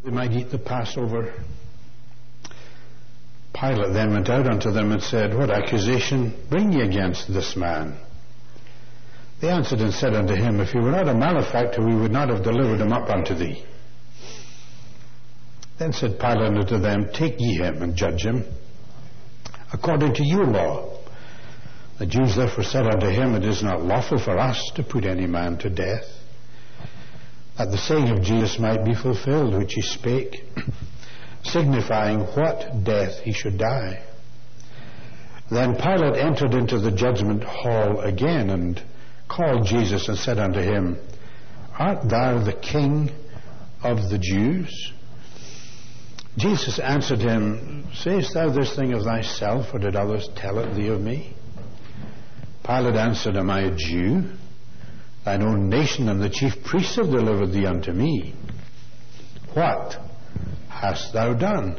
they might eat the Passover. Pilate then went out unto them and said, What accusation bring ye against this man? They answered and said unto him, If he were not a malefactor, we would not have delivered him up unto thee. Then said Pilate unto them, Take ye him and judge him according to your law. The Jews therefore said unto him, It is not lawful for us to put any man to death, that the saying of Jesus might be fulfilled, which he spake, signifying what death he should die. Then Pilate entered into the judgment hall again, and called Jesus, and said unto him, Art thou the King of the Jews? Jesus answered him, Sayest thou this thing of thyself, or did others tell it thee of me? Pilate answered, Am I a Jew? Thine own nation and the chief priests have delivered thee unto me. What hast thou done?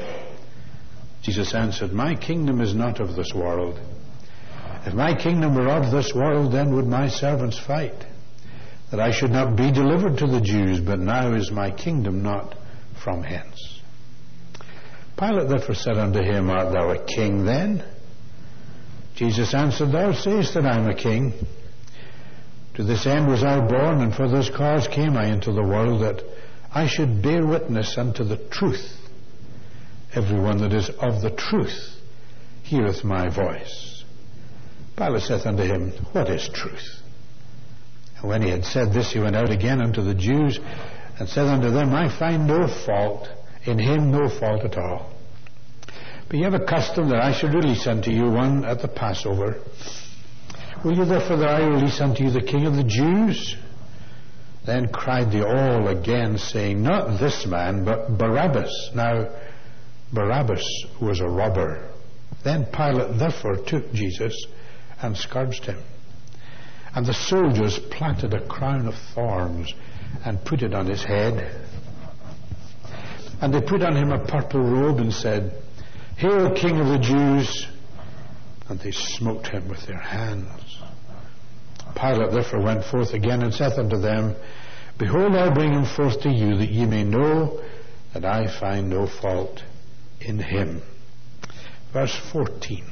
Jesus answered, My kingdom is not of this world. If my kingdom were of this world, then would my servants fight, that I should not be delivered to the Jews, but now is my kingdom not from hence. Pilate therefore said unto him, Art thou a king then? Jesus answered, Thou sayest that I am a king. To this end was I born, and for this cause came I into the world, that I should bear witness unto the truth. Everyone that is of the truth heareth my voice. Pilate saith unto him, What is truth? And when he had said this, he went out again unto the Jews, and said unto them, I find no fault in him, no fault at all. But ye have a custom that I should release unto you one at the Passover. Will you therefore that I release unto you the King of the Jews? Then cried they all again, saying, Not this man, but Barabbas. Now Barabbas was a robber. Then Pilate therefore took Jesus and scourged him. And the soldiers planted a crown of thorns and put it on his head. And they put on him a purple robe and said, Hail, King of the Jews! And they smote him with their hands. Pilate therefore went forth again and saith unto them, Behold, I bring him forth to you, that ye may know that I find no fault in him. Verse 14.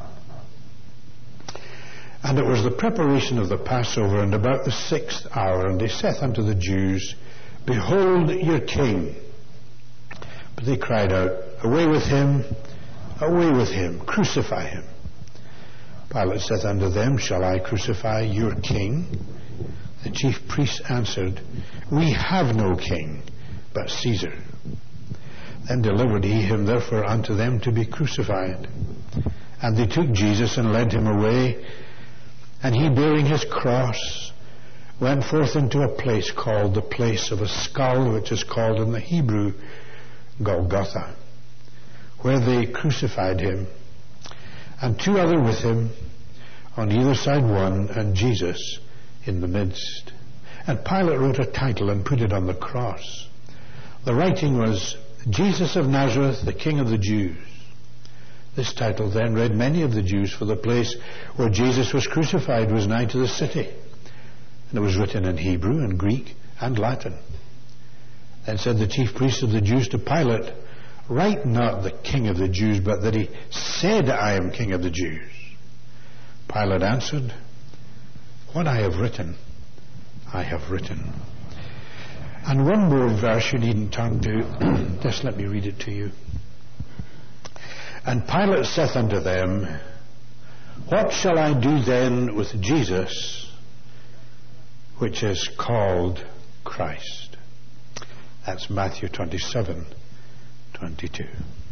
And it was the preparation of the Passover, and about the 6th hour, and they saith unto the Jews, Behold your king. But they cried out, Away with him, crucify him. Pilate saith unto them, Shall I crucify your king? The chief priests answered, We have no king, but Caesar. Then delivered he him therefore unto them to be crucified. And they took Jesus and led him away, and he, bearing his cross, went forth into a place called the place of a skull, which is called in the Hebrew Golgotha, where they crucified him, and two other with him, on either side one, and Jesus in the midst. And Pilate wrote a title and put it on the cross. The writing was, Jesus of Nazareth, the King of the Jews. This title then read many of the Jews, for the place where Jesus was crucified was nigh to the city. And it was written in Hebrew and Greek and Latin. Then said the chief priests of the Jews to Pilate, Write not the King of the Jews, but that he said, I am King of the Jews. Pilate answered, What I have written, I have written. And one more verse you needn't turn to. Just let me read it to you. And Pilate saith unto them, What shall I do then with Jesus, which is called Christ? That's Matthew 27:22.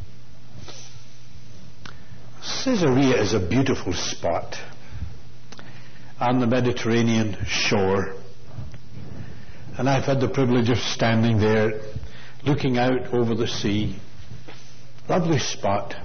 Caesarea is a beautiful spot on the Mediterranean shore. And I've had the privilege of standing there, looking out over the sea. Lovely spot.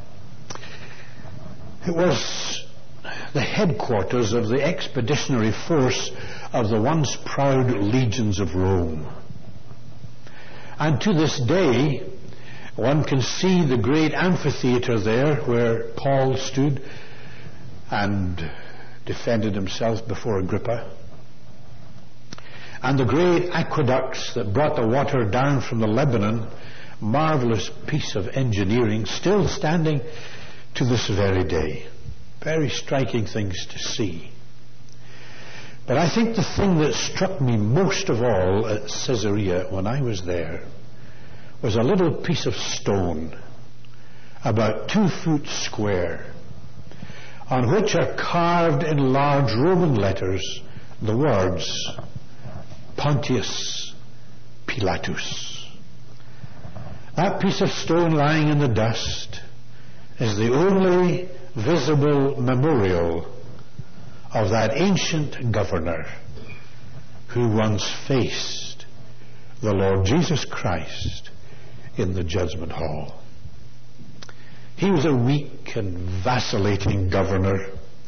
It was the headquarters of the expeditionary force of the once proud legions of Rome. And to this day, one can see the great amphitheater there where Paul stood and defended himself before Agrippa. and the great aqueducts that brought the water down from the Lebanon, marvelous piece of engineering, still standing to this very day. Very striking things to see. But I think the thing that struck me most of all at Caesarea when I was there was a little piece of stone about 2 feet square, on which are carved in large Roman letters the words Pontius Pilatus. That piece of stone lying in the dust is the only visible memorial of that ancient governor who once faced the Lord Jesus Christ in the judgment hall. He was a weak and vacillating governor,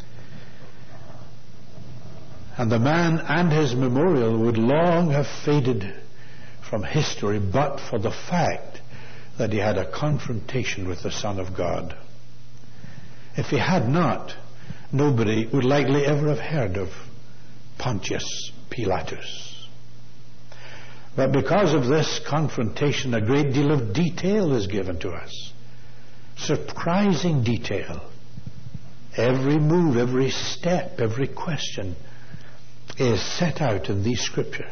and the man and his memorial would long have faded from history but for the fact that he had a confrontation with the Son of God. If he had not, nobody would likely ever have heard of Pontius Pilatus. But because of this confrontation, a great deal of detail is given to us. Surprising detail. Every move, every step, every question is set out in these scriptures.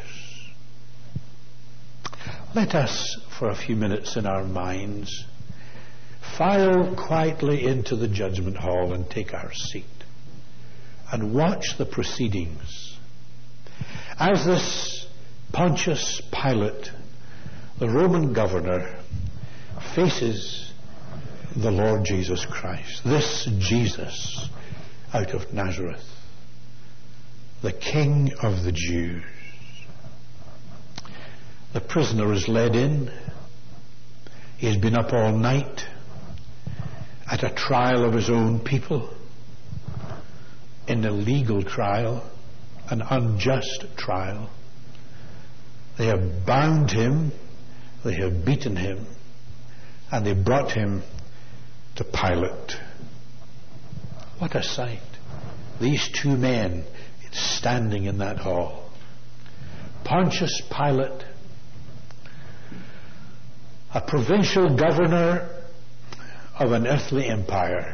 Let us, for a few minutes in our minds, file quietly into the judgment hall and take our seat and watch the proceedings as this Pontius Pilate, the Roman governor, faces the Lord Jesus Christ, this Jesus out of Nazareth, the King of the Jews. The prisoner is led in. He has been up all night at a trial of his own people, an illegal trial, an unjust trial. They have bound him, they have beaten him, and they brought him to Pilate. What a sight. These 2 men standing in that hall. Pontius Pilate, a provincial governor of an earthly empire.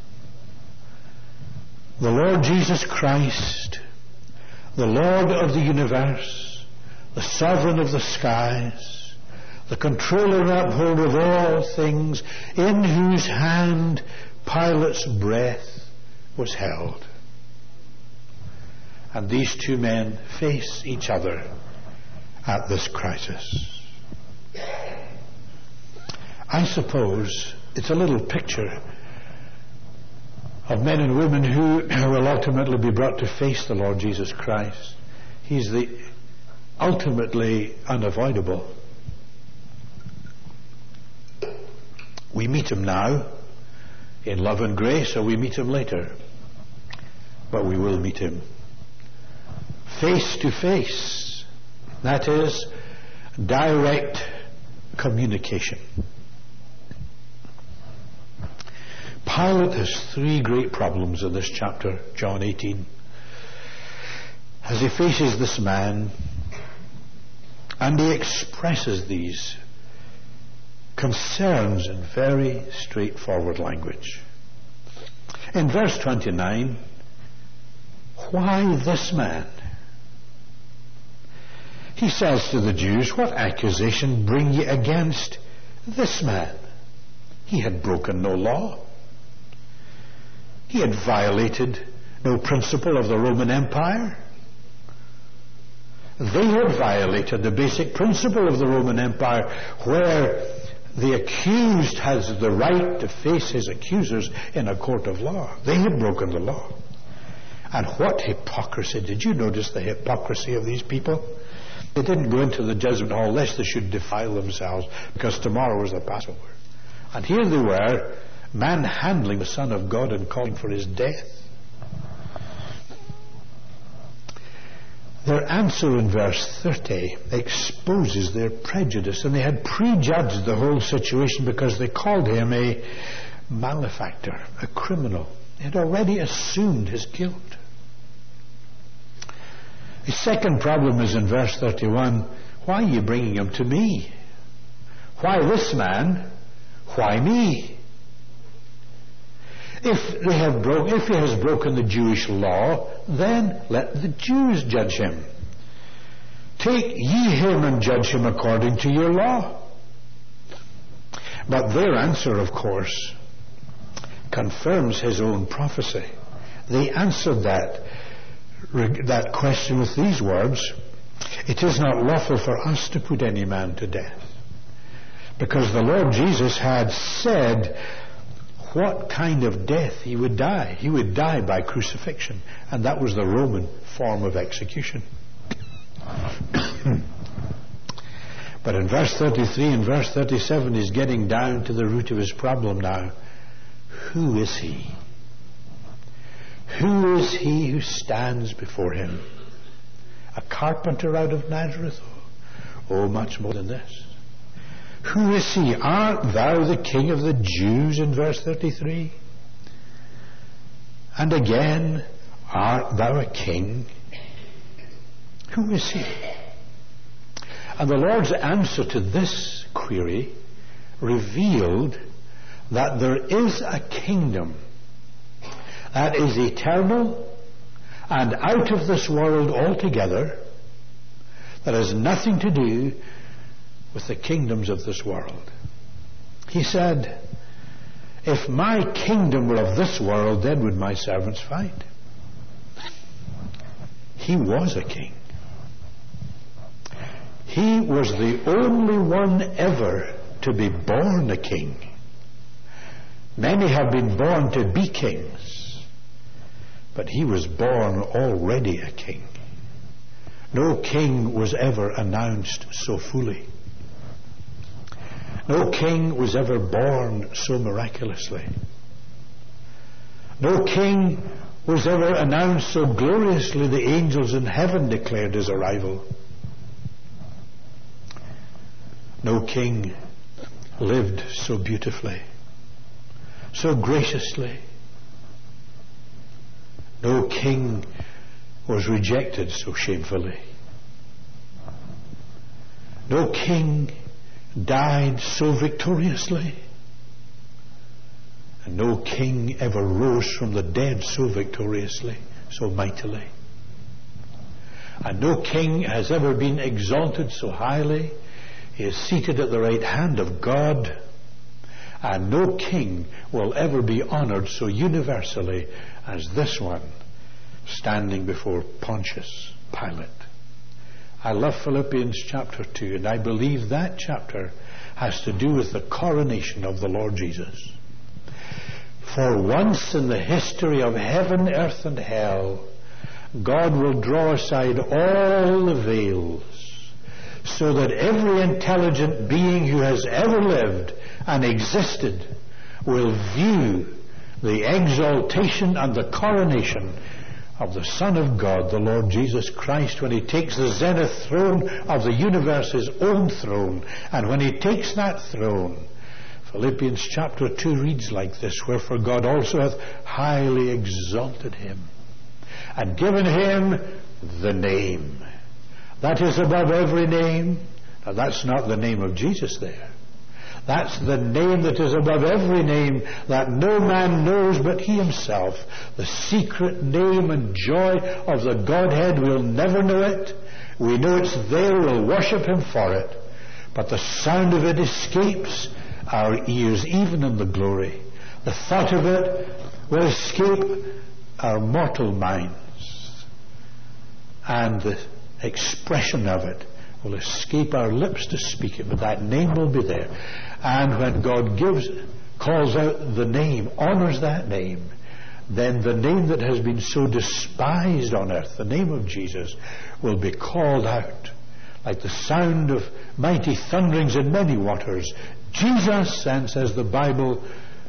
The Lord Jesus Christ, the Lord of the universe, the sovereign of the skies, the controller and upholder of all things, in whose hand Pilate's breath was held. And these 2 men face each other at this crisis. I suppose it's a little picture of men and women who will ultimately be brought to face the Lord Jesus Christ. He's the ultimately unavoidable. We meet him now in love and grace, or we meet him later. But we will meet him face to face. That is, direct communication. Pilate has 3 great problems in this chapter, John 18, as he faces this man, and he expresses these concerns in very straightforward language. In verse 29, why this man? He says to the Jews, what accusation bring ye against this man? He had broken no law. He had violated no principle of the Roman Empire. They had violated the basic principle of the Roman Empire, where the accused has the right to face his accusers in a court of law. They had broken the law. And what hypocrisy. Did you notice the hypocrisy of these people? They didn't go into the judgment hall lest they should defile themselves, because tomorrow was the Passover. And here they were, manhandling the Son of God and calling for his death. Their answer in verse 30 exposes their prejudice, and they had prejudged the whole situation because they called him a malefactor, a criminal. They had already assumed his guilt. The second problem is in verse 31. Why are you bringing him to me? Why this man? Why me? If he has broken the Jewish law, then let the Jews judge him. Take ye him and judge him according to your law. But their answer, of course, confirms his own prophecy. They answered that question with these words, it is not lawful for us to put any man to death. Because the Lord Jesus had said what kind of death he would die. He would die by crucifixion, and that was the Roman form of execution. But in verse 33 and verse 37 he's getting down to the root of his problem now. Who is he? Who is he who stands before him? A carpenter out of Nazareth? Oh, much more than this. Who is he? Art thou the King of the Jews, in verse 33? And again, art thou a king? Who is he? And the Lord's answer to this query revealed that there is a kingdom that is eternal and out of this world altogether, that has nothing to do with the kingdoms of this world. He said, if my kingdom were of this world, then would my servants fight. He was a king. He was the only one ever to be born a king. Many have been born to be kings, but he was born already a king. No king was ever announced so fully. No king was ever born so miraculously. No king was ever announced so gloriously the angels in heaven declared his arrival. No king lived so beautifully, so graciously. No king was rejected so shamefully. No king died so victoriously. And no king ever rose from the dead so victoriously, so mightily. And no king has ever been exalted so highly. He is seated at the right hand of God. And no king will ever be honored so universally as this one, standing before Pontius Pilate. I love Philippians chapter 2, and I believe that chapter has to do with the coronation of the Lord Jesus. For once in the history of heaven, earth, and hell, God will draw aside all the veils, so that every intelligent being who has ever lived and existed will view the exaltation and the coronation of the Son of God, the Lord Jesus Christ, when he takes the zenith throne of the universe, his own throne. And when he takes that throne, Philippians chapter 2 reads like this, wherefore God also hath highly exalted him and given him the name that is above every name. Now that's not the name of Jesus there. That's the name that is above every name, that no man knows but he himself. The secret name and joy of the Godhead. We'll never know it. We know it's there. We'll worship him for it. But the sound of it escapes our ears, even in the glory. The thought of it will escape our mortal minds. And the expression of it will escape our lips to speak it, but that name will be there. And when God calls out the name, honors that name, then the name that has been so despised on earth, the name of Jesus, will be called out like the sound of mighty thunderings in many waters. Jesus, and says the Bible,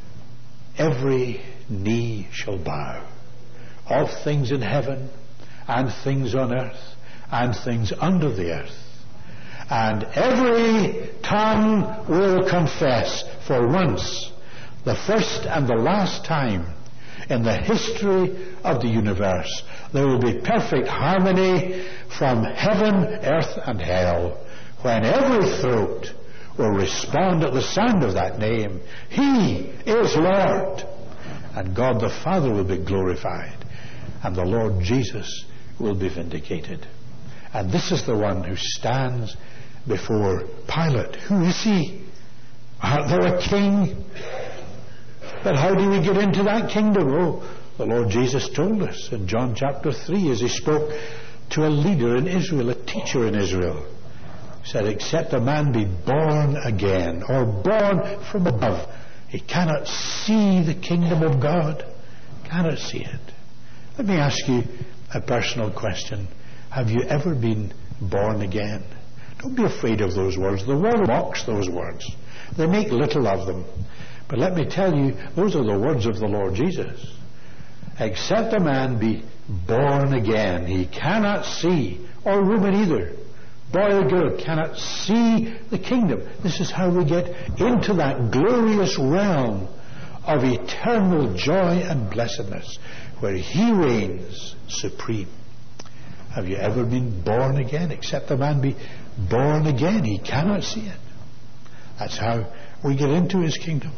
every knee shall bow, of things in heaven and things on earth and things under the earth. And every tongue will confess, for once, the first and the last time, in the history of the universe. There will be perfect harmony from heaven, earth, and hell, when every throat will respond at the sound of that name. He is Lord. And God the Father will be glorified, and the Lord Jesus will be vindicated. And this is the one who stands before Pilate. Who is he? Art thou a king? But how do we get into that kingdom? Oh, the Lord Jesus told us in John chapter 3 as he spoke to a leader in Israel, a teacher in Israel. He said, except a man be born again, or born from above, he cannot see the kingdom of God. Cannot see it. Let me ask you a personal question. Have you ever been born again? Don't be afraid of those words. The world mocks those words. They make little of them. But let me tell you, those are the words of the Lord Jesus. Except a man be born again, he cannot see, or woman either, boy or girl, cannot see the kingdom. This is how we get into that glorious realm of eternal joy and blessedness, where he reigns supreme. Have you ever been born again? Except a man be born again, he cannot see it. That's how we get into his kingdom.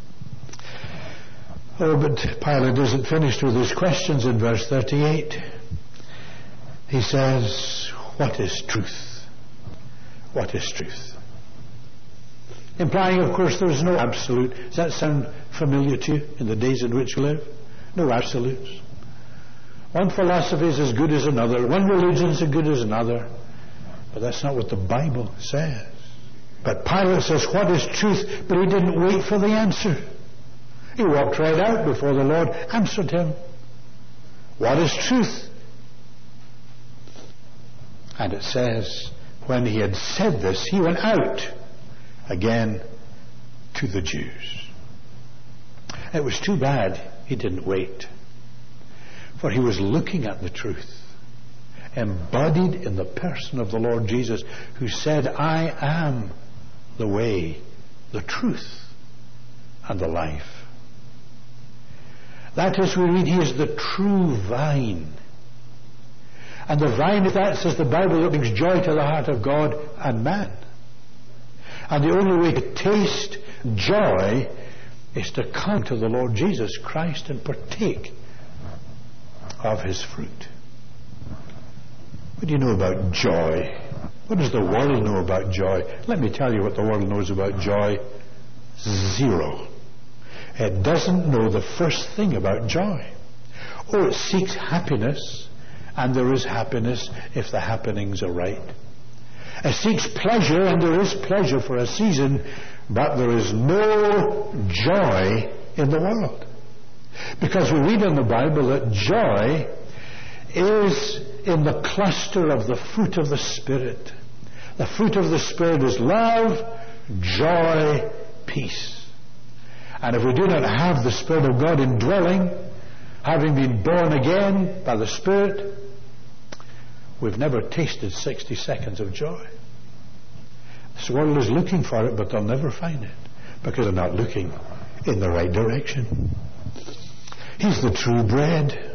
Oh, but Pilate isn't finished with his questions in verse 38. He says, what is truth? What is truth? Implying, of course, there is no absolute. Does that sound familiar to you in the days in which we live? No absolutes. One philosophy is as good as another. One religion is as good as another. But that's not what the Bible says. But Pilate says, what is truth? But he didn't wait for the answer. He walked right out before the Lord answered him. What is truth? And it says, when he had said this, he went out again to the Jews. It was too bad he didn't wait. For he was looking at the truth, embodied in the person of the Lord Jesus, who said, I am the way, the truth, and the life. That is, we read, he is the true vine. And the vine is that, says the Bible, that brings joy to the heart of God and man. And the only way to taste joy is to come to the Lord Jesus Christ and partake of his fruit. What do you know about joy? What does the world know about joy? Let me tell you what the world knows about joy. Zero. It doesn't know the first thing about joy. Oh, it seeks happiness, and there is happiness if the happenings are right. It seeks pleasure, and there is pleasure for a season, but there is no joy in the world. Because we read in the Bible that joy is in the cluster of the fruit of the Spirit. The fruit of the Spirit is love, joy, peace. And if we do not have the Spirit of God indwelling, having been born again by the Spirit, we've never tasted 60 seconds of joy. This world is looking for it, but they'll never find it, because they're not looking in the right direction. He's the true bread,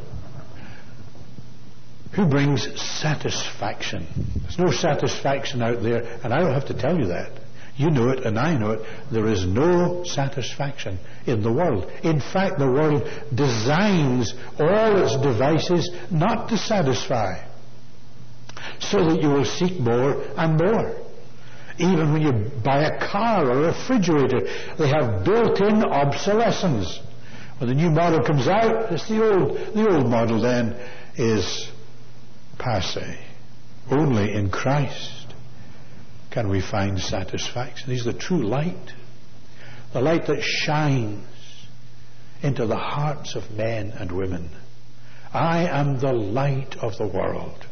who brings satisfaction. There's no satisfaction out there, and I don't have to tell you that. You know it, and I know it. There is no satisfaction in the world. In fact, the world designs all its devices not to satisfy, so that you will seek more and more. Even when you buy a car or a refrigerator, they have built-in obsolescence. When the new model comes out, it's the old model then is passé. Only in Christ can we find satisfaction. He's the true light, the light that shines into the hearts of men and women. I am the light of the world.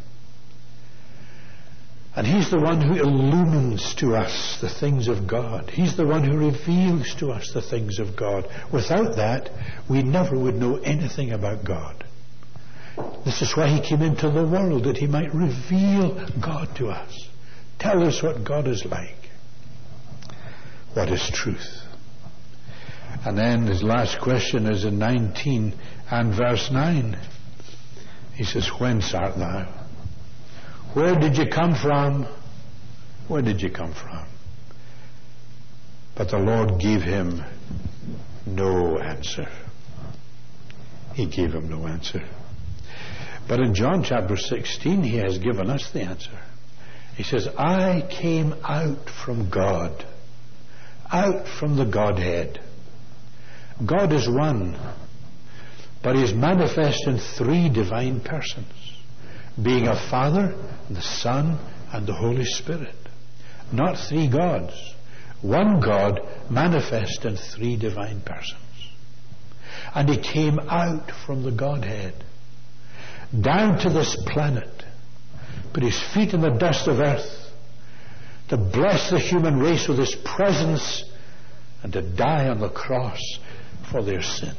And he's the one who illumines to us the things of God. He's the one who reveals to us the things of God. Without that, we never would know anything about God. This is why he came into the world, that he might reveal God to us. Tell us what God is like. What is truth? And then his last question is in 19 and verse 9. He says, whence art thou? Where did you come from? Where did you come from? But the Lord gave him no answer. He gave him no answer. But in John chapter 16, he has given us the answer. He says, I came out from God, out from the Godhead. God is one, but he is manifest in three divine persons, being a Father, the Son, and the Holy Spirit. Not three gods. One God manifest in three divine persons. And he came out from the Godhead down to this planet, put his feet in the dust of earth, to bless the human race with his presence and to die on the cross for their sins.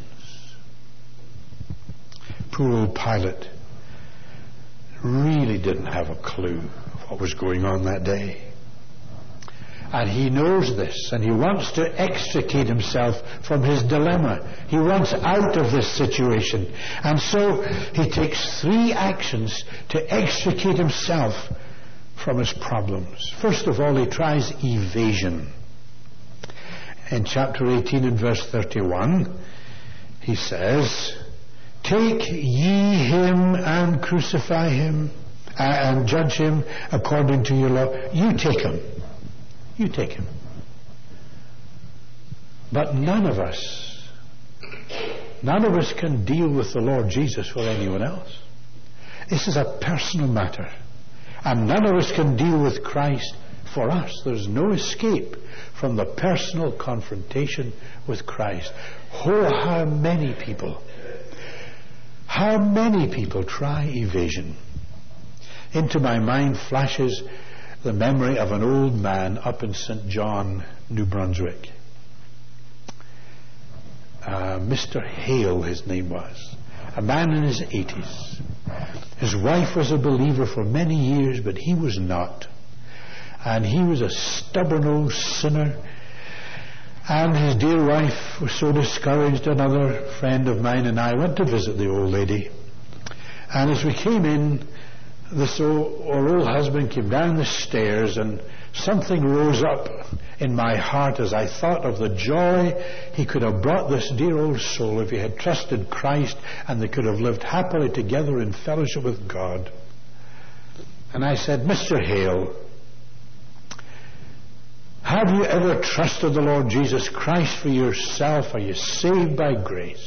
Poor old Pilate really didn't have a clue of what was going on that day. And he knows this, and he wants to extricate himself from his dilemma. He wants out of this situation. And so he takes three actions to extricate himself from his problems. First of all, he tries evasion. In chapter 18 and verse 31, he says, take ye him and crucify him and judge him according to your law. You take him. You take him. But none of us can deal with the Lord Jesus for anyone else. This is a personal matter. And none of us can deal with Christ for us. There's no escape from the personal confrontation with Christ. Oh, how many people try evasion. Into my mind flashes the memory of an old man up in St. John, New Brunswick. Mr. Hale, his name was. A man in his 80s. His wife was a believer for many years, but he was not. And he was a stubborn old sinner. And his dear wife was so discouraged. Another friend of mine and I went to visit the old lady. And as we came in, our old husband came down the stairs, and something rose up in my heart as I thought of the joy he could have brought this dear old soul if he had trusted Christ, and they could have lived happily together in fellowship with God. And I said, Mr. Hale, have you ever trusted the Lord Jesus Christ for yourself? Are you saved by grace?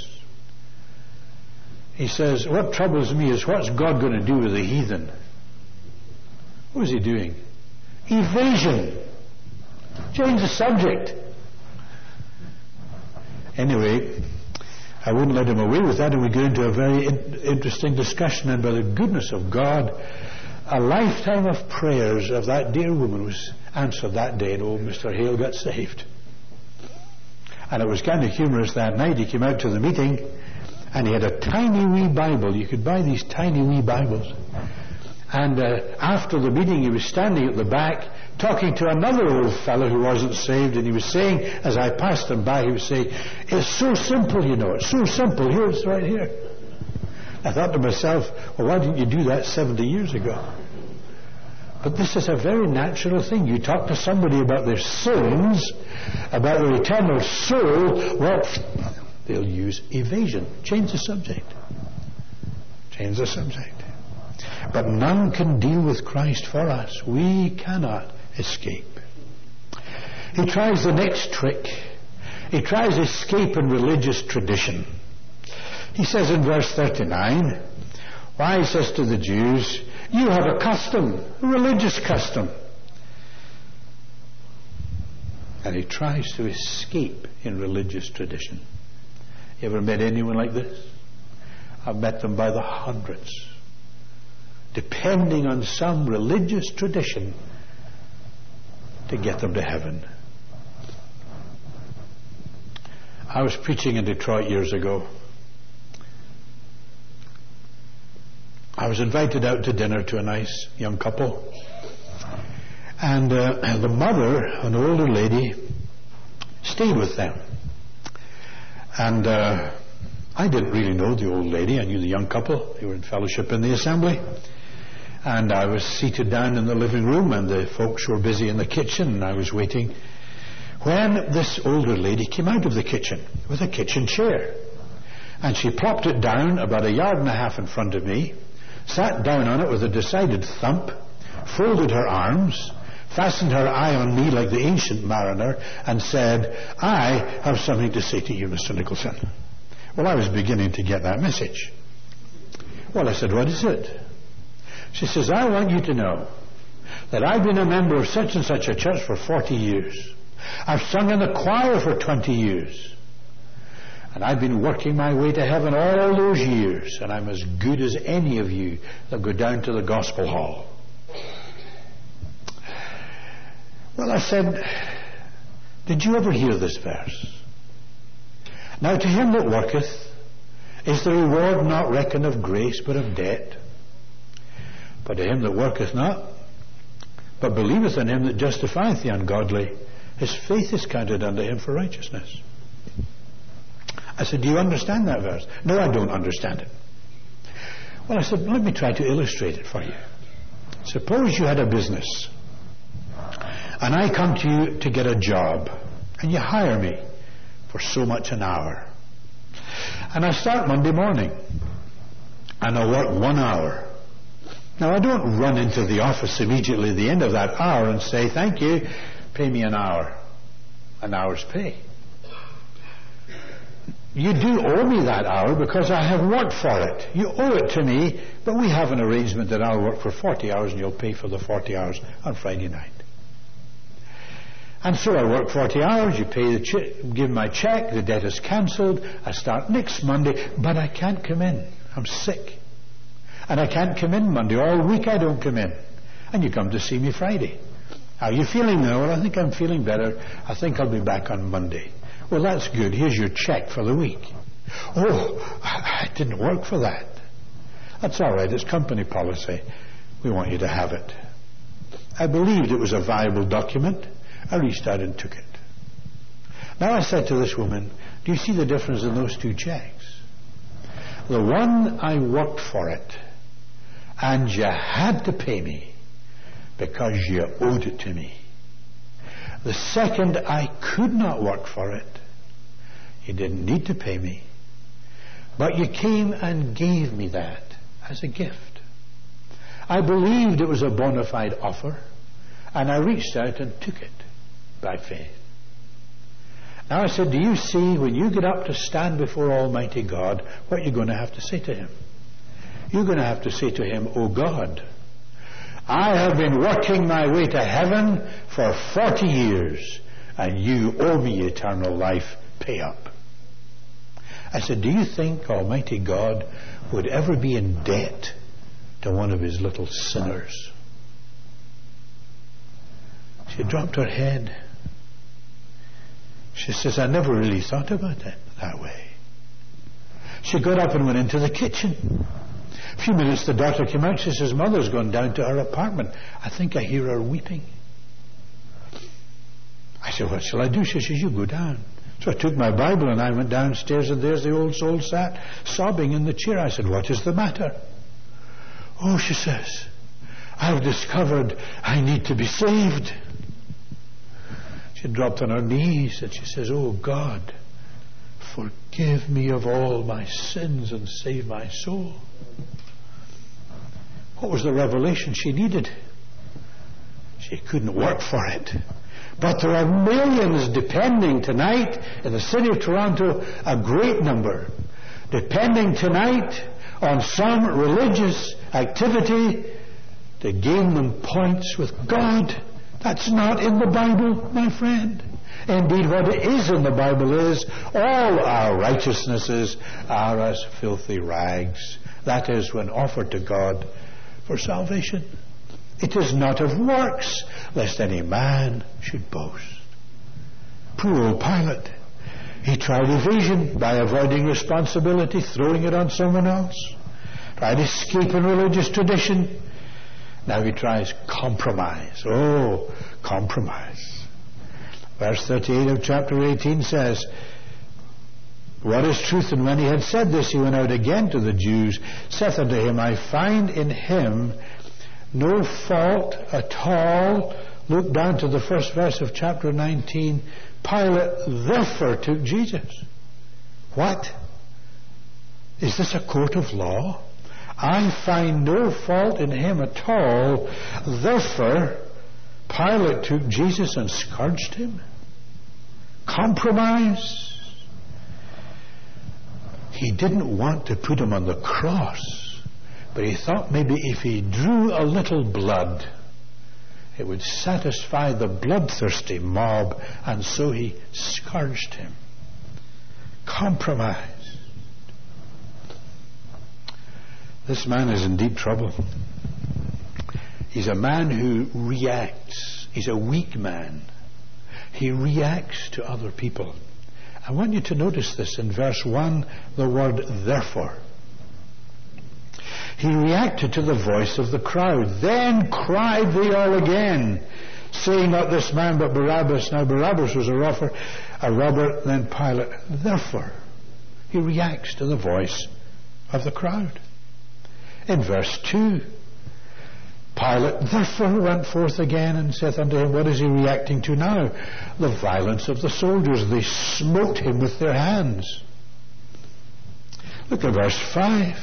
He says, what troubles me is what's God going to do with the heathen? What is he doing? Evasion. Change the subject. Anyway, I wouldn't let him away with that, and we go into a very interesting discussion, and by the goodness of God, a lifetime of prayers of that dear woman was answered that day, and old Mr. Hale got saved. And it was kind of humorous that night. He came out to the meeting, and he had a tiny wee Bible. You could buy these tiny wee Bibles. And after the meeting, he was standing at the back talking to another old fellow who wasn't saved, and he was saying, as I passed him by, he was saying, it's so simple, you know, it's so simple. Here, it's right here. I thought to myself, well, why didn't you do that 70 years ago? But this is a very natural thing. You talk to somebody about their sins, about their eternal soul, well, they'll use evasion. Change the subject. Change the subject. But none can deal with Christ for us. We cannot escape. He tries the next trick. He tries escape in religious tradition. He says in verse 39, why, he says to the Jews, you have a custom, a religious custom. And he tries to escape in religious tradition. You ever met anyone like this? I've met them by the hundreds, depending on some religious tradition to get them to heaven. I was preaching in Detroit years ago. I was invited out to dinner to a nice young couple. And the mother, an older lady, stayed with them. And I didn't really know the old lady. I knew the young couple. They were in fellowship in the assembly. And I was seated down in the living room, and the folks were busy in the kitchen, and I was waiting when this older lady came out of the kitchen with a kitchen chair. And she plopped it down about 1.5 yards in front of me, sat down on it with a decided thump, folded her arms, fastened her eye on me like the ancient mariner, and said, "I have something to say to you, Mr. Nicholson." Well, I was beginning to get that message. Well, I said, "What is it?" She says, "I want you to know that I've been a member of such and such a church for 40 years. I've sung in the choir for 20 years. And I've been working my way to heaven all those years, and I'm as good as any of you that go down to the gospel hall." Well, I said, "Did you ever hear this verse? Now to him that worketh is the reward not reckoned of grace, but of debt. But to him that worketh not, but believeth in him that justifieth the ungodly, his faith is counted unto him for righteousness." I said, "Do you understand that verse?" "No, I don't understand it." Well, I said, "Let me try to illustrate it for you. Suppose you had a business, and I come to you to get a job, and you hire me for so much an hour. And I start Monday morning, and I work 1 hour. Now, I don't run into the office immediately at the end of that hour and say, 'Thank you, pay me an hour's pay.' You do owe me that hour because I have worked for it. You owe it to me, but we have an arrangement that I'll work for 40 hours and you'll pay for the 40 hours on Friday night. And so I work 40 hours, you pay give my check, the debt is cancelled, I start next Monday, but I can't come in. I'm sick. And I can't come in Monday. All week I don't come in. And you come to see me Friday. How are you feeling now? Well, I think I'm feeling better. I think I'll be back on Monday. Well, that's good. Here's your check for the week. Oh, I didn't work for that. That's all right. It's company policy. We want you to have it. I believed it was a viable document. I reached out and took it. Now I said to this woman, "Do you see the difference in those two checks? The one, I worked for it, and you had to pay me because you owed it to me. The second, I could not work for it. You didn't need to pay me, but you came and gave me that as a gift. I believed it was a bona fide offer, and I reached out and took it by faith." Now I said, "Do you see, when you get up to stand before Almighty God, what you're going to have to say to him? You're going to have to say to him, 'Oh God, I have been working my way to heaven for 40 years, and you owe me eternal life. Pay up.'" I said, "Do you think Almighty God would ever be in debt to one of his little sinners?" She dropped her head. She says, "I never really thought about it that way." She got up and went into the kitchen. A few minutes, the doctor came out. She says, "Mother's gone down to her apartment. I think I hear her weeping." I said, "What shall I do?" She says, "You go down." So I took my Bible and I went downstairs, and there's the old soul sat sobbing in the chair. I said, "What is the matter?" "Oh," she says, "I've discovered I need to be saved." She dropped on her knees and she says, "Oh God, forgive me of all my sins and save my soul." What was the revelation she needed? She couldn't work for it. But there are millions depending tonight in the city of Toronto, a great number, depending tonight on some religious activity to gain them points with God. That's not in the Bible, my friend. Indeed, what is in the Bible is all our righteousnesses are as filthy rags. That is, when offered to God for salvation. It is not of works, lest any man should boast. Poor old Pilate. He tried evasion by avoiding responsibility, throwing it on someone else. Tried escaping religious tradition. Now he tries compromise. Oh, compromise. Verse 38 of chapter 18 says, What is truth? And when he had said this, he went out again to the Jews, saith unto him, I find in him no fault at all. Look down to the first verse of chapter 19. Pilate therefore took Jesus. What? Is this a court of law? I find no fault in him at all. Therefore, Pilate took Jesus and scourged him. Compromise. He didn't want to put him on the cross, but he thought maybe if he drew a little blood, it would satisfy the bloodthirsty mob, and so he scourged him. Compromise. This man is in deep trouble. He's a man who reacts. He's a weak man. He reacts to other people. I want you to notice this in verse 1, the word therefore. He reacted to the voice of the crowd. Then cried they all again, saying, not this man, but Barabbas. Now Barabbas was a robber. Then Pilate. Therefore, he reacts to the voice of the crowd. In verse 2, Pilate therefore went forth again and saith unto him, what is he reacting to now? The violence of the soldiers. They smote him with their hands. Look at verse 5.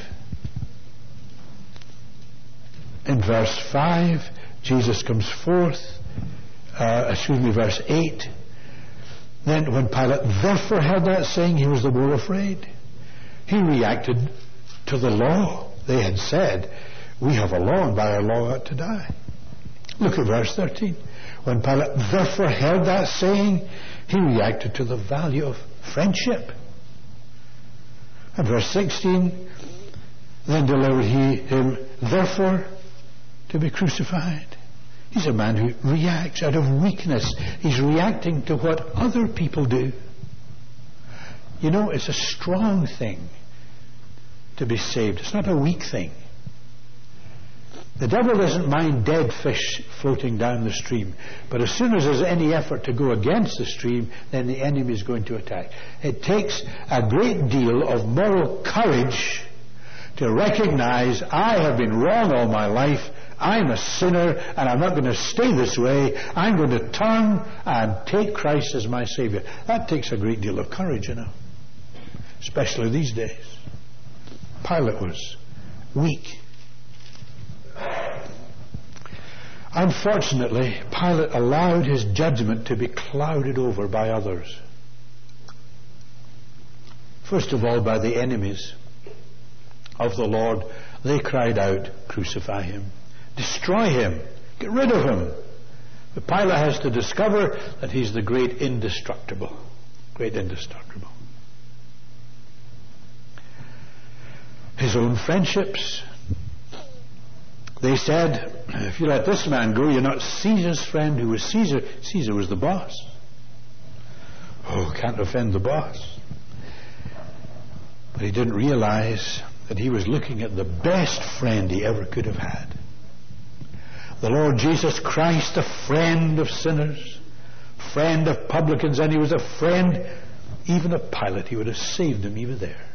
In verse 5, Jesus comes forth. Verse 8. Then when Pilate therefore heard that saying, he was the more afraid. He reacted to the law. They had said, we have a law, and by our law ought to die. Look at verse 13. When Pilate therefore heard that saying, he reacted to the value of friendship. And verse 16, then delivered he him therefore to be crucified. He's a man who reacts out of weakness. He's reacting to what other people do. You know, it's a strong thing to be saved. It's not a weak thing. The devil doesn't mind dead fish floating down the stream, but as soon as there's any effort to go against the stream, then the enemy is going to attack. It takes a great deal of moral courage to recognize I have been wrong all my life, I'm a sinner, and I'm not going to stay this way. I'm going to turn and take Christ as my Savior. That takes a great deal of courage, you know, especially these days. Pilate was weak. Unfortunately, Pilate allowed his judgment to be clouded over by others. First of all, by the enemies of the Lord. They cried out, crucify him, destroy him, get rid of him. But Pilate has to discover that he's the great indestructible. Great indestructible. His own friendships. They said, if you let this man go, you're not Caesar's friend. Who was Caesar? Caesar was the boss. Oh, can't offend the boss. But he didn't realize that he was looking at the best friend he ever could have had. The Lord Jesus Christ, a friend of sinners, friend of publicans, and he was a friend even of Pilate. He would have saved him even there.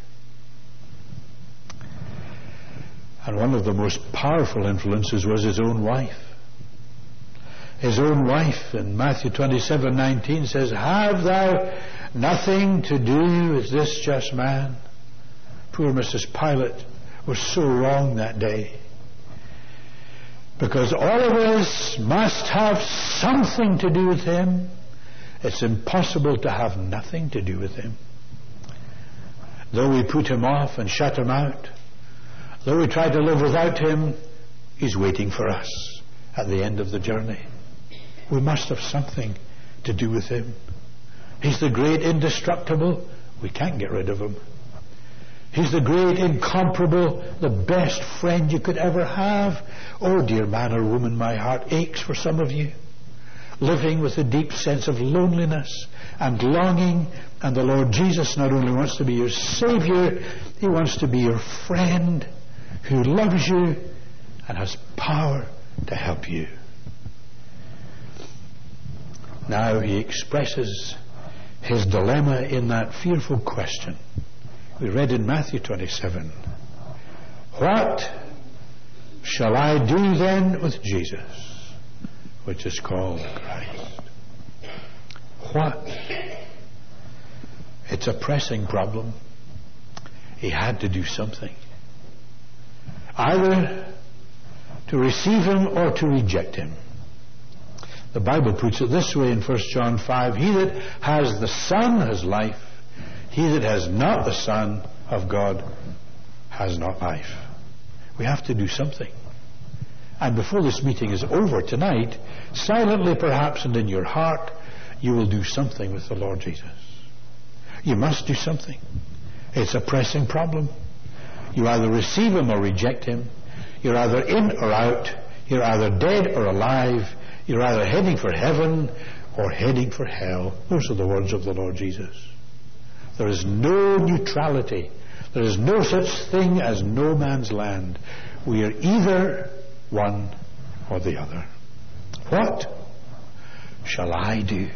And one of the most powerful influences was his own wife. His own wife in Matthew 27:19 says, have thou nothing to do with this just man? Poor Mrs. Pilate was so wrong that day. Because all of us must have something to do with him. It's impossible to have nothing to do with him. Though we put him off and shut him out, though we try to live without him, he's waiting for us at the end of the journey. We must have something to do with him. He's the great indestructible. We can't get rid of him. He's the great incomparable, the best friend you could ever have. Oh, dear man or woman, my heart aches for some of you, living with a deep sense of loneliness and longing. And the Lord Jesus not only wants to be your Savior, he wants to be your friend who loves you and has power to help you. Now he expresses his dilemma in that fearful question. We read in Matthew 27, what shall I do then with Jesus, which is called Christ? What? It's a pressing problem. He had to do something. Either to receive him or to reject him. The Bible puts it this way in 1 John 5, he that has the Son has life. He that has not the Son of God has not life. We have to do something. And before this meeting is over tonight, silently perhaps and in your heart, you will do something with the Lord Jesus. You must do something. It's a pressing problem. You either receive him or reject him. You're either in or out. You're either dead or alive. You're either heading for heaven or heading for hell. Those are the words of the Lord Jesus. There is no neutrality. There is no such thing as no man's land. We are either one or the other. What shall I do?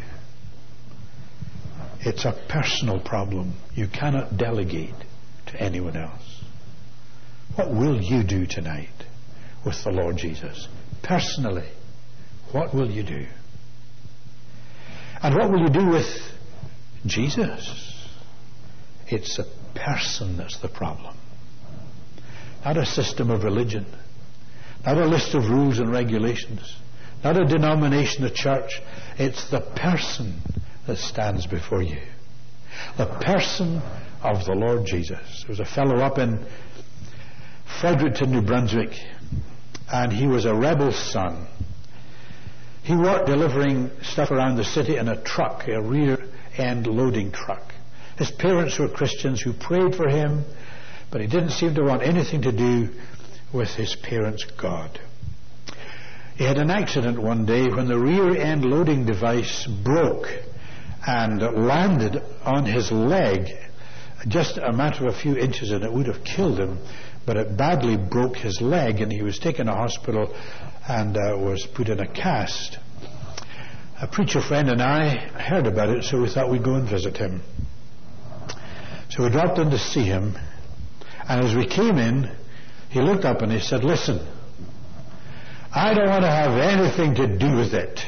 It's a personal problem. You cannot delegate to anyone else. What will you do tonight with the Lord Jesus? Personally, what will you do? And what will you do with Jesus? It's a person that's the problem. Not a system of religion. Not a list of rules and regulations. Not a denomination, a church. It's the person that stands before you. The person of the Lord Jesus. There was a fellow up in Fredericton, New Brunswick, and he was a rebel son. He worked delivering stuff around the city in a truck, a rear-end loading truck. His parents were Christians who prayed for him, but he didn't seem to want anything to do with his parents' God. He had an accident one day when the rear-end loading device broke and landed on his leg, just a matter of a few inches, and it would have killed him, but it badly broke his leg, and he was taken to hospital and was put in a cast. A preacher friend and I heard about it, so we thought we'd go and visit him. So we dropped in to see him, and as we came in, he looked up and he said, listen, I don't want to have anything to do with it.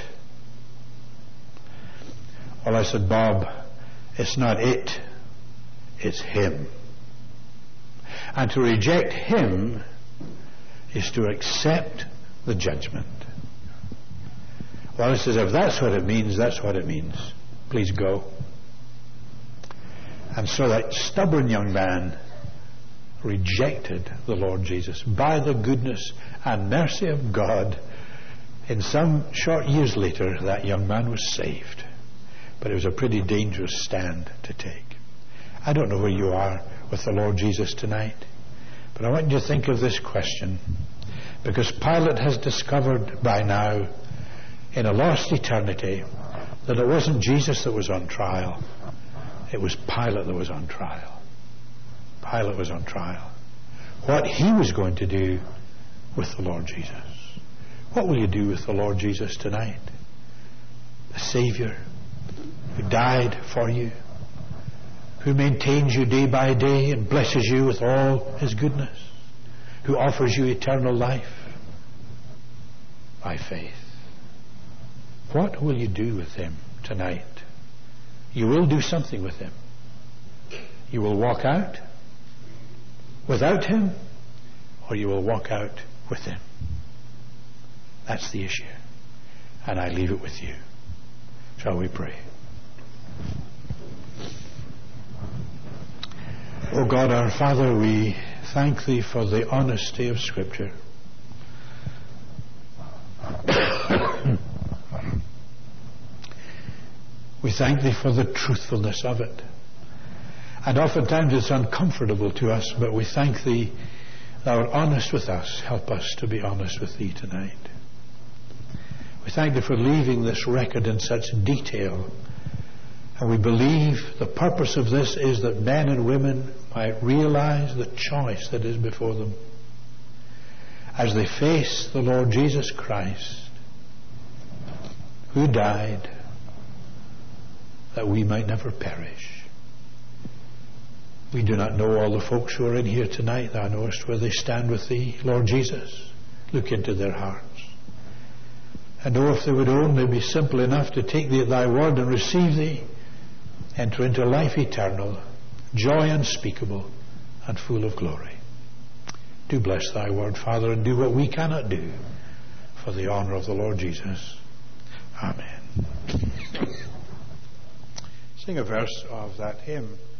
Well, I said, Bob, it's not it, it's him. And to reject him is to accept the judgment. Well, he says, if that's what it means, that's what it means. Please go. And so that stubborn young man rejected the Lord Jesus. By the goodness and mercy of God, in some short years later, that young man was saved. But it was a pretty dangerous stand to take. I don't know where you are with the Lord Jesus tonight, but I want you to think of this question, because Pilate has discovered by now, in a lost eternity, that it wasn't Jesus that was on trial. It was Pilate that was on trial. Pilate was on trial. What he was going to do with the Lord Jesus. What will you do with the Lord Jesus tonight? The Savior who died for you, who maintains you day by day and blesses you with all his goodness, who offers you eternal life by faith. What will you do with him tonight? You will do something with him. You will walk out without him, or you will walk out with him. That's the issue. And I leave it with you. Shall we pray? O God, our Father, we thank thee for the honesty of Scripture. We thank thee for the truthfulness of it. And oftentimes it's uncomfortable to us, but we thank thee, thou art honest with us. Help us to be honest with thee tonight. We thank thee for leaving this record in such detail. And we believe the purpose of this is that men and women might realize the choice that is before them as they face the Lord Jesus Christ, who died that we might never perish. We do not know all the folks who are in here tonight. Thou knowest where they stand with Thee. Lord Jesus, look into their hearts. And oh, if they would only be simple enough to take Thee at Thy word and receive Thee, enter into life eternal, joy unspeakable, and full of glory. Do bless Thy word, Father, and do what we cannot do for the honor of the Lord Jesus. Amen. Sing a verse of that hymn.